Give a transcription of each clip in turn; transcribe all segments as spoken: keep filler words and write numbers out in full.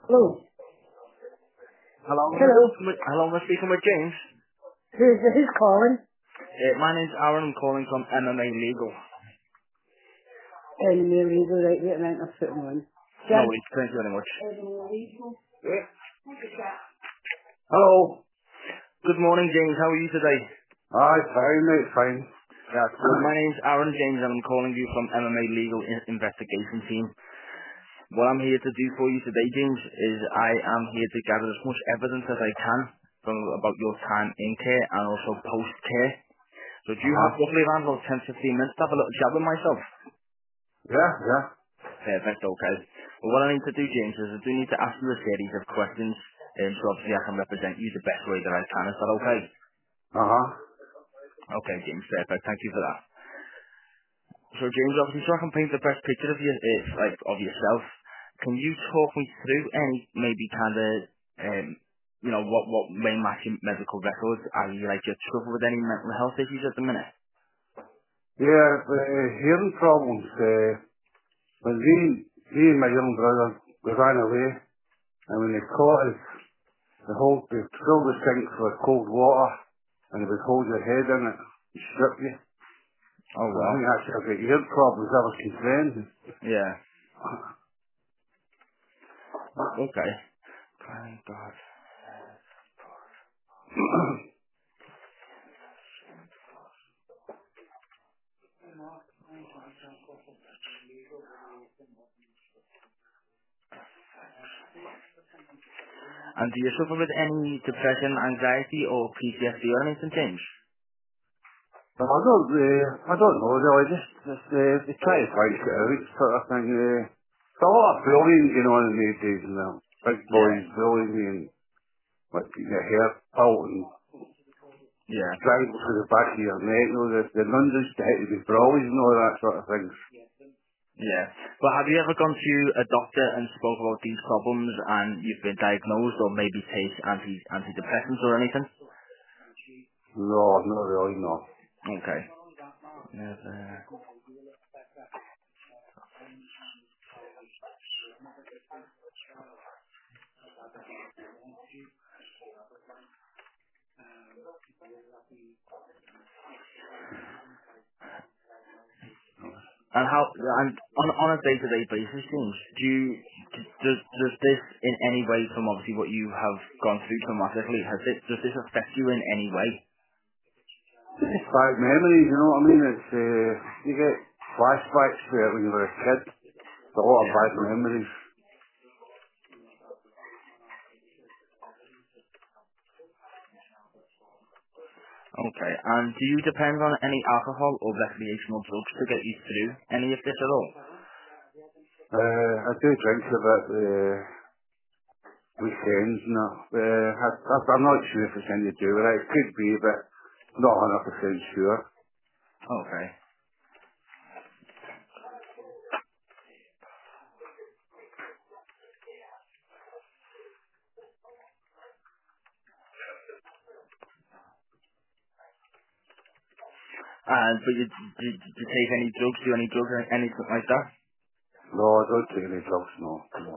Hello. Hello, am I Hello. speaking with, hello, am I speaking with James? Who's, who's calling? Uh, my name's Aaron, I'm calling from M M A Legal. And the legal right there, right, I'll put him on. No Jan. worries, thank you very much. Yeah. Hello. Good morning, James, how are you today? Aye, fine, mate, fine. That's good. My name's Aaron James and I'm calling you from M M A Legal in- Investigation Team. What I'm here to do for you today, James, is I am here to gather as much evidence as I can from about your time in care and also post-care. So do you have Uh-huh. roughly around about ten to fifteen minutes to have a little chat with myself? Yeah, yeah. Perfect, okay. Well, what I need to do, James, is I do need to ask you a series of questions, um, so obviously I can represent you the best way that I can. Is that okay? Uh-huh. Okay, James, perfect. Thank you for that. So, James, obviously, so I can paint the best picture of you, uh, like of yourself. Can you talk me through any maybe kind of, um, you know, what what may match your medical records? Are you like you struggle with any mental health issues at the minute? Yeah, uh, hearing problems, uh, when me, me and my young brother, we ran away, and when they caught us, they hold, they fill the sink with cold water, and they would hold your head in it, and strip you. Oh So I well. think actually I've got ear problems ever since then. Yeah. Okay. Thank God. And do you suffer with any depression, anxiety, or P T S D or anything, James? But I don't, uh, I don't know really, just, just, uh, they try to find it out, sort of thing, uh, it's a lot of bullying going on in these days, and the big Yeah. boys bullying me and, like, your hair out and Yeah. strangle to the back of your neck, you know, the, the nuns to hit you with brawlies and all that sort of things. Yeah. But have you ever gone to a doctor and spoke about these problems and you've been diagnosed or maybe take anti antidepressants or anything? No, not really, no. Okay. Never. And how and on on a day to day basis, James, do you does does this in any way from obviously what you have gone through traumatically, has it does this affect you in any way? It's bad memories, you know what I mean? It's, uh, you get flashbacks to it when you were a kid. It's a lot of Yeah. bad memories. Okay. And do you depend on any alcohol or recreational drugs to get you through any of this at all? Uh, I do drink a bit, uh, weekends and that. Uh, I, I- I'm not sure if it's anything to do with it. It could be, but not one hundred percent sure. Okay. And but you do, do you take any drugs, do any drugs or anything like that? No, I don't take any drugs, no. no.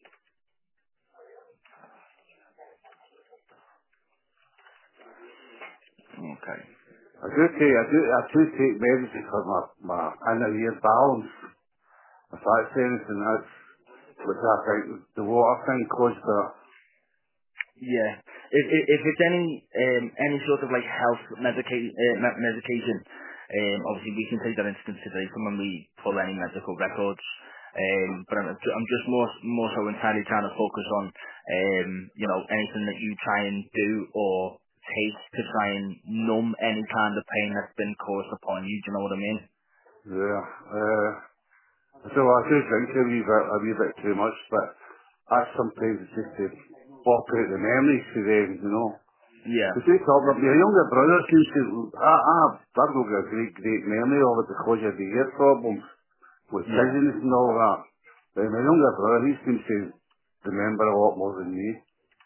Okay. I do take, I do, I do take medicine for my, my inner ear balance. If that's anything, that's, which I think the water thing caused that. Yeah. If if, if it's any um any sort of like health medica- uh, me- medication, um obviously we can take that into consideration when we pull any medical records. Um, but I'm, I'm just more more so entirely trying to focus on um you know anything that you try and do or take to try and numb any kind of pain that's been caused upon you. Do you know what I mean? Yeah. Uh, so I do drink a wee bit, a wee bit too much, but that's sometimes it's just to pop out the memories to them, you know. Yeah. Because they talk about, your younger brother seems to, I, I, I've got a great, great memory of it because of the ear problems with Yeah. dizziness and all that. But my younger brother, he seems to remember a lot more than me.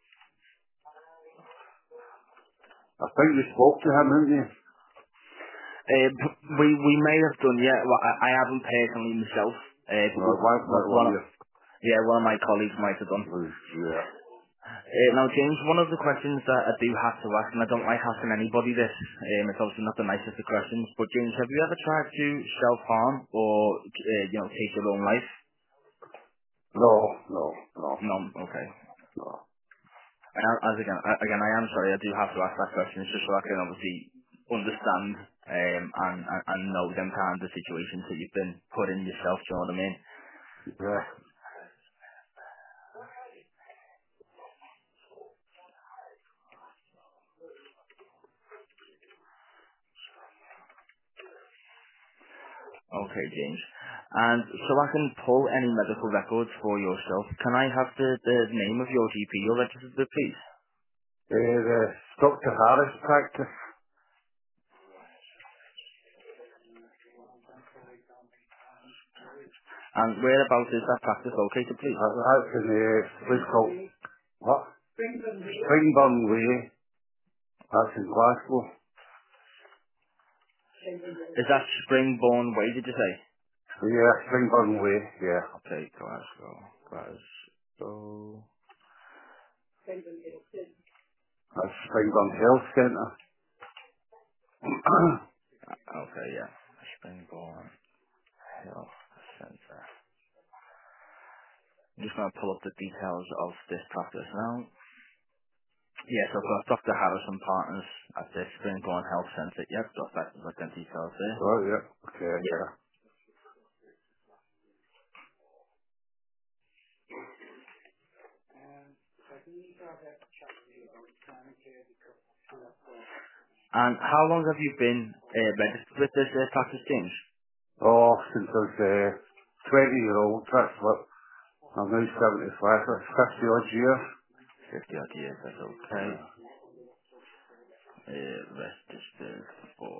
I think you spoke to him, didn't you? Uh, we we may have done, yeah. Well, I, I haven't personally myself, uh, but No, we, it was one, middle of one, year. Yeah, one of my colleagues might have done. Was, yeah. Uh, now, James, one of the questions that I do have to ask, and I don't like asking anybody this, um, it's obviously not the nicest of questions, but James, have you ever tried to self-harm or, uh, you know, take your own life? No, no, no, No, okay. no. I, as again, I, again, I am sorry, I do have to ask that question, it's just so I can obviously understand um, and, and, and know them kind of situations that you've been put in yourself, do you know what I mean? Yeah. Okay, James. And so I can pull any medical records for yourself. Can I have the, the name of your G P you're registered with, please? Uh, the Doctor Harris practice, And whereabouts is that practice located, please? that, that's in the place called, what? Springburn Way, that's in Glasgow. Is that Springborn Way, did you say? Yeah, Springburn Way, yeah. Okay, Glasgow. Glasgow. That's Springburn Health Centre. Okay, yeah. Springborn Health Centre. I'm just going to pull up the details of this practice now. Yes, I've got Doctor Harrison Partners at the Springborn Health Centre. Yep, got that, got them details there. Oh, yeah, okay, yeah. And how long have you been uh, registered with this uh, practice, James? Oh, since I was uh, twenty year old, that's what, I'm now seventy-five, that's fifty odd years. fifty odd years, that's okay. Yeah. Uh, registered for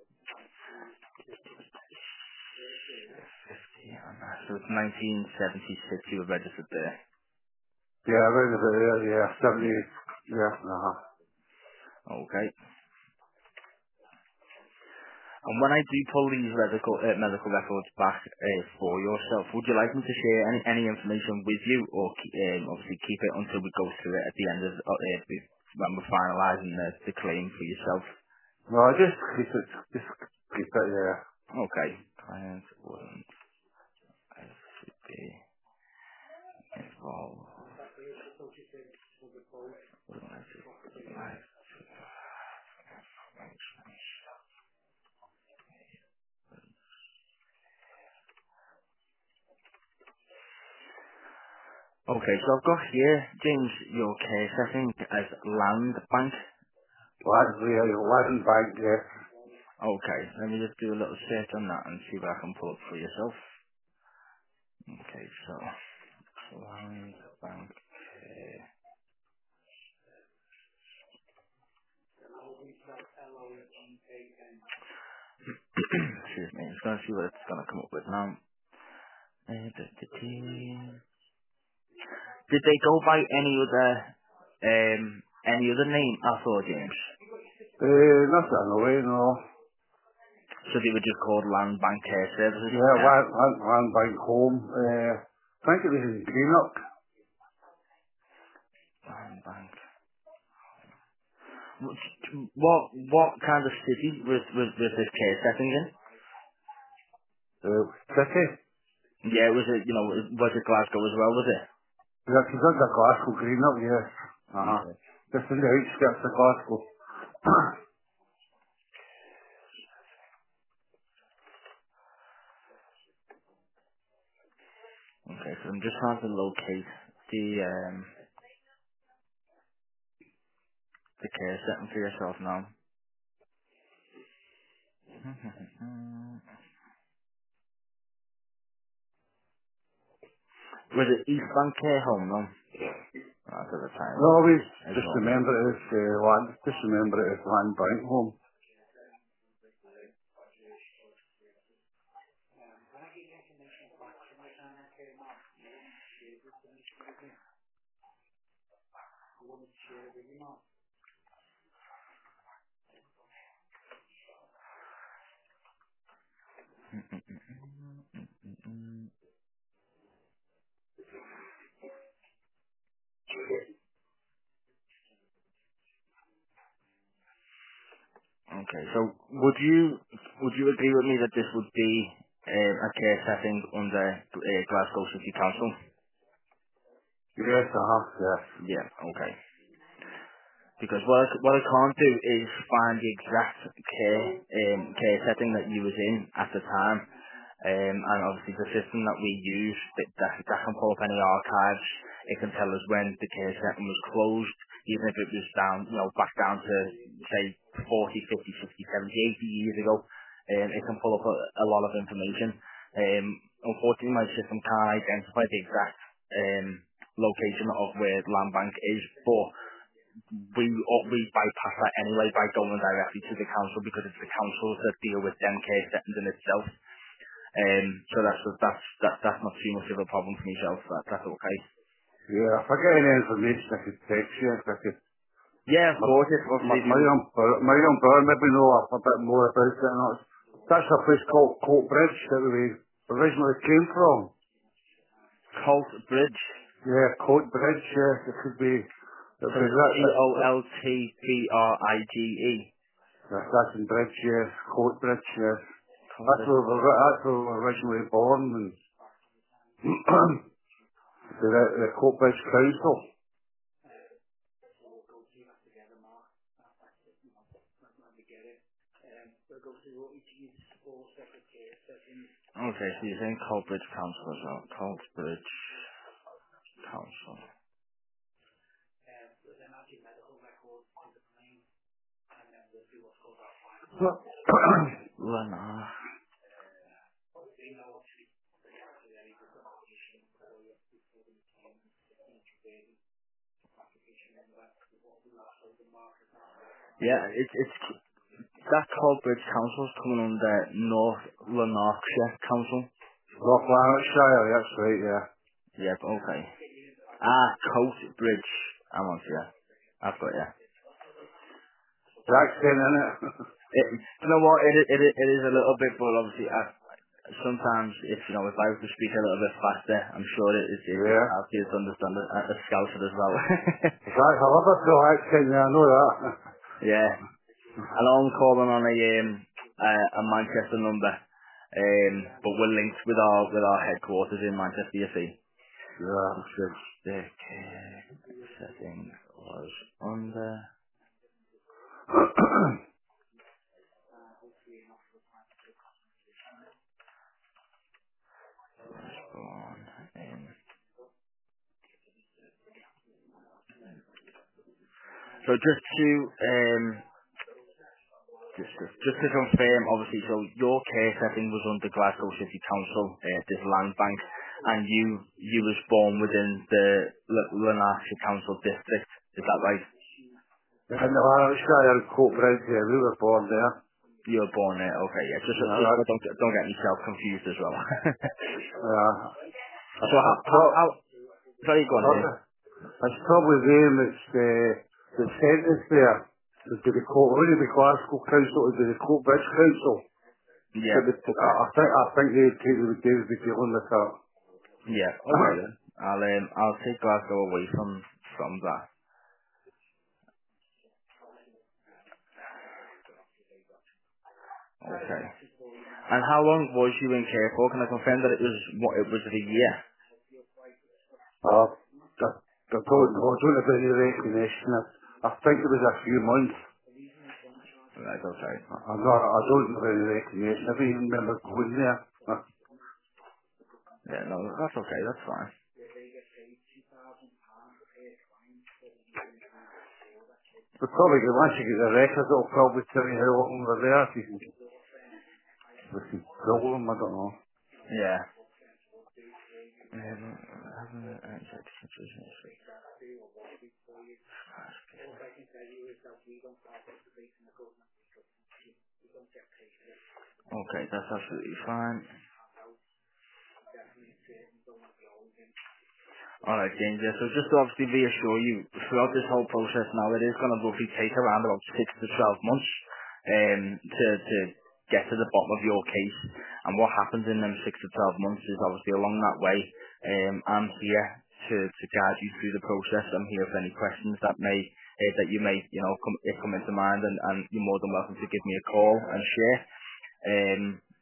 fifty, and that- so it's nineteen seventy-six you were registered there. Yeah, around about there, yeah, seventy, Yeah. yeah, uh-huh. Okay. And when I do pull these medical uh, medical records back uh, for yourself, would you like me to share any any information with you, or ke- um, obviously keep it until we go through it at the end of uh, uh, be- when we're finalising the, the claim for yourself? No, just keep it, just keep it, yeah. Okay. Client wouldn't be involved. Wouldn't like to- like- Okay, so I've got here, James, your care setting as land bank. Lads, yeah, Latin Bank, yeah. Okay, let me just do a little search on that and see what I can pull up for yourself. Okay, so land bank care. Excuse me, I'm just going to see what it's going to come up with now. Uh, da- da- da. Did they go by any other, um, any other name at all, James? Uh, nothing in the way, no. So they were just called Land Bank Care Services? Yeah, Yeah. Land, Land, Land Bank Home, uh, I think it was in Greenock. Land Bank. What what kind of city was was, was this care setting in? Uh, City. Yeah, was it you know was it Glasgow as well? Was it? Yeah, she's under Glasgow, Greenock, yes. Uh-huh. Okay. Just in the outskirts of Glasgow. Okay, so I'm just trying to locate the um the care setting for yourself now. Was it East Bank Care Home? No. That's at the time. I always just Ignore me. remember it as uh, Land, just remember it as Land Bank Home. Mm-mm. Okay, so would you would you agree with me that this would be um, a care setting under uh, Glasgow City Council? Yes, uh-huh, yes. Yeah. Okay. Because what I, what I can't do is find the exact care um, care setting that you was in at the time, um, and obviously the system that we use that, that that can pull up any archives. It can tell us when the care setting was closed, even if it was down, you know, back down to say forty, fifty, sixty, seventy, eighty years ago. Um, it can pull up a, a lot of information. Um, unfortunately, my system can't identify the exact um, location of where Land Bank is, but we or we bypass that anyway by going directly to the council because it's the councils that deal with them case settings in itself. Um, so that's that's that, that's not too much of a problem for myself. That, that's okay. Yeah, if I get any information I could text you, if I could, Yeah, of my, course. If my, obviously if my you young, bro- my young brother maybe know a, a bit more about it, and that's, that's a place called Coat Bridge that we originally came from. Colt Bridge, Yeah, Coat Bridge, yes, it could be, it so was it's that, C that, O that, L T B R I G E. that- that's in Bridge, yes, Coat Bridge, yes. Colt That's Bridge. where we were, that's where we were originally born, and the, the Coat Bridge Council. Okay, so you're saying Colt Bridge Council as well. Colt Bridge Council. Lennar. Yeah, it's it's that Colt Bridge Council's coming under North Lanarkshire Council. North Lanarkshire, that's right, yeah. Yep, okay. Ah, Coat Bridge. I'm on to you. I've got you. The accent in it. It, you know what? It, it, it is a little bit, but obviously, I, sometimes if you know if I was to speak a little bit faster, I'm sure it is it, it's Yeah. hard for you to understand a, a Scouser as well. It's like a Liverpool accent, yeah, I know that. yeah, I know I'm calling on a um a, a Manchester number, um, but we're linked with our with our headquarters in Manchester. You see, Yeah. it says the care setting was under. Born in. So just to um just to, just to confirm, obviously, so your care setting was under Glasgow City Council, uh, this land bank, and you you was born within the L- Lanarkshire Council district. Is that right? In the Lanarkshire and Coat Bridge, yeah, we were born there. You were born there. Okay, yeah. Just Yeah, just so that, I don't get, don't get myself confused as well. yeah. so That's, how that's, how, pro- how sorry, go on here. probably, that's probably them, it's the, the sentence there. It would be the Coat, it wouldn't be Glasgow Council, it would be the Coat Bridge Council. Yeah. But the, I Okay. I think, I think they take, they would, they would be dealing with that. Yeah. Okay then. I'll um I'll take Glasgow away from from that. Okay. And how long was you in care for? Can I confirm that it was what it was a year? uh, I, I don't know, I don't have any recognition. I, I think it was a few months. Right, okay. I'm not, I don't have any recognition. I don't even remember going there. Uh, Yeah, no, that's okay, that's fine. But probably once you get the record, it'll probably tell you how long we were there. If you can, we can Google them, I don't know. Yeah. Um, having an anxiety situation. Okay, that's absolutely fine. Alright, James, yeah, so just to obviously reassure you, throughout this whole process now, it is going to roughly take around about six to twelve months um, to, to get to the bottom of your case. And what happens in them six to twelve months is obviously along that way, um, I'm here to, to guide you through the process. I'm here for any questions that may uh, that you may, you know, come, uh, come into mind, and, and you're more than welcome to give me a call and share. Um,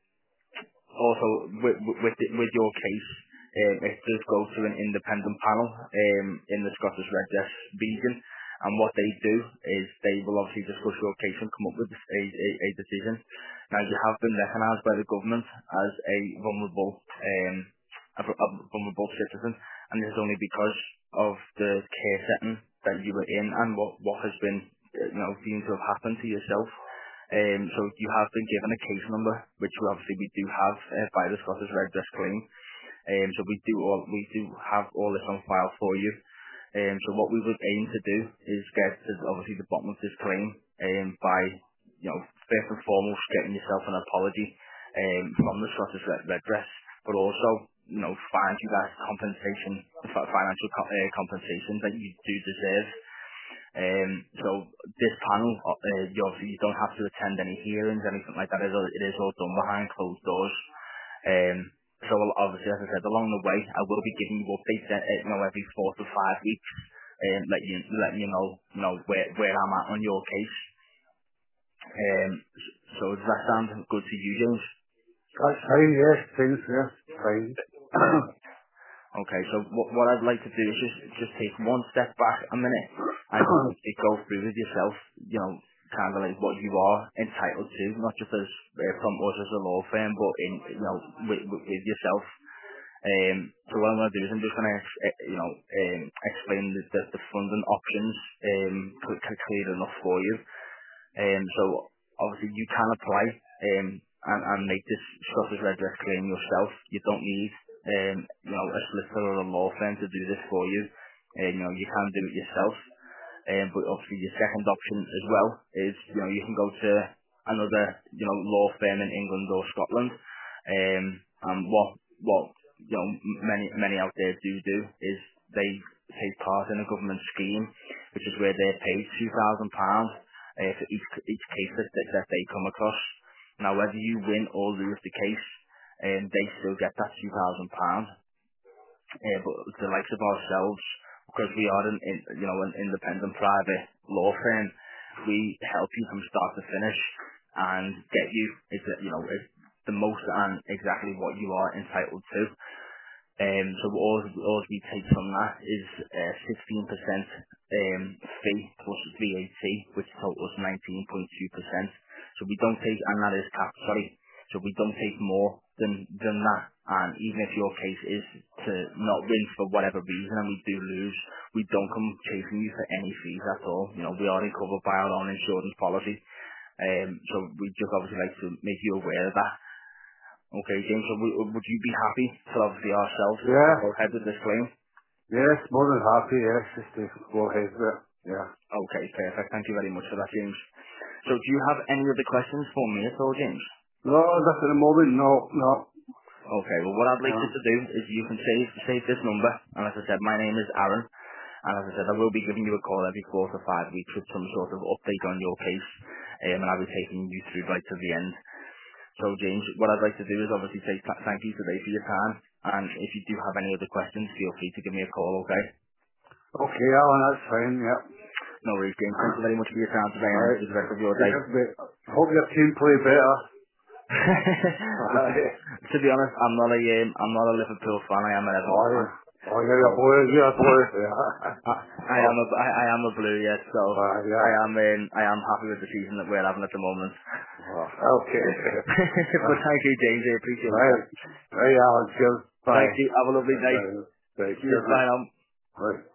also, with, with, with your case, um, it does go to an independent panel um, in the Scottish Redress region, and what they do is they will obviously discuss your case and come up with a, a, a decision. Now, you have been recognised by the government as a vulnerable, um, a, a vulnerable citizen, and this is only because of the care setting that you were in and what, what has been, uh, you know, deemed to have happened to yourself. Um, so you have been given a case number, which we obviously we do have uh, by the Scottish Redress claim. Um, so we do all we do have all this on file for you. Um, so what we would aim to do is get to obviously the bottom of this claim um, by, you know, first and foremost getting yourself an apology um, from the Scottish Red- Redress, but also, you know, find you guys compensation, fi- financial co- uh, compensation that you do deserve. Um, so this panel, uh, you obviously you don't have to attend any hearings, anything like that. It is all, it is all done behind closed doors. Um, so obviously, as I said, along the way, I will be giving you updates, uh, you know, every four to five weeks, um, let you letting you know, you know, where where I'm at on your case. Um, so does that sound good to you, James? That's fine, yes, things, yes, fine. Okay, so what, what I'd like to do is just, just take one step back a minute and just go through with yourself, you know, kind of like what you are entitled to, not just as uh, from us as a law firm, but in, you know, with, with, with yourself. Um, so what I'm going to do is I'm just going to, uh, you know, um, explain the, the, the funding options um, cl- cl- clear enough for you. Um, so obviously you can apply um, and, and make this Scottish Redress claim yourself. You don't need um, you know, a solicitor or a law firm to do this for you. Uh, you know, you can do it yourself. Um, but obviously your second option as well is, you know, you can go to another, you know, law firm in England or Scotland. Um, and what, what, you know, m- many, many out there do do is they take part in a government scheme, which is where they're paid two thousand pounds uh, for each, each case that, that, that they come across. Now, whether you win or lose the case, um, they still get that two thousand pounds. Uh, but the likes of ourselves, because we are an, in, you know, an independent private law firm, we help you from start to finish and get you, is you know, is the most and exactly what you are entitled to. Um, so all, all we take from that is uh, sixteen percent um, fee plus V A T, which totals nineteen point two percent. So we don't take, and that is capped, sorry. So we don't take more than than that. And even if your case is to not win for whatever reason and we do lose, we don't come chasing you for any fees at all. You know, we are covered by our own insurance policy. Um, so we just obviously like to make you aware of that. Okay, James, so w- would you be happy to obviously ourselves Yeah, go ahead with this claim? yes, more than happy, yes, just to go ahead with it, yeah. Okay, perfect. Thank you very much for that, James. So do you have any other questions for me at all, James? No, not at the moment, no, no. Okay, well what I'd like you Uh, to do is you can save save this number, and as I said, my name is Aaron, and as I said, I will be giving you a call every four to five weeks with some sort of update on your case, um, and I'll be taking you through right to the end. So James, what I'd like to do is obviously say th- thank you today for your time, and if you do have any other questions, feel free to give me a call, okay? okay, Alan, that's fine, yeah. No worries, James. Thank you very much for your time today, and Alright, enjoy the rest of your day. cheers, mate. Hope your team play better. Well, to, Aye. to be honest, I'm not a um, I'm not a Liverpool fan. I am an Everton Oh, fan. yeah. Oh, So you're a boy, you're a boy, yeah. I, I am Oh, a I, I am a blue, yes. So uh, I yeah. am um, I am happy with the season that we're having at the moment. Oh, okay. But thank you, James. I appreciate Right, that. right, Alan, cheers. Thank Bye. you. Have a lovely day. Right, right, Cheers. cheers, Bye mate. now. Right.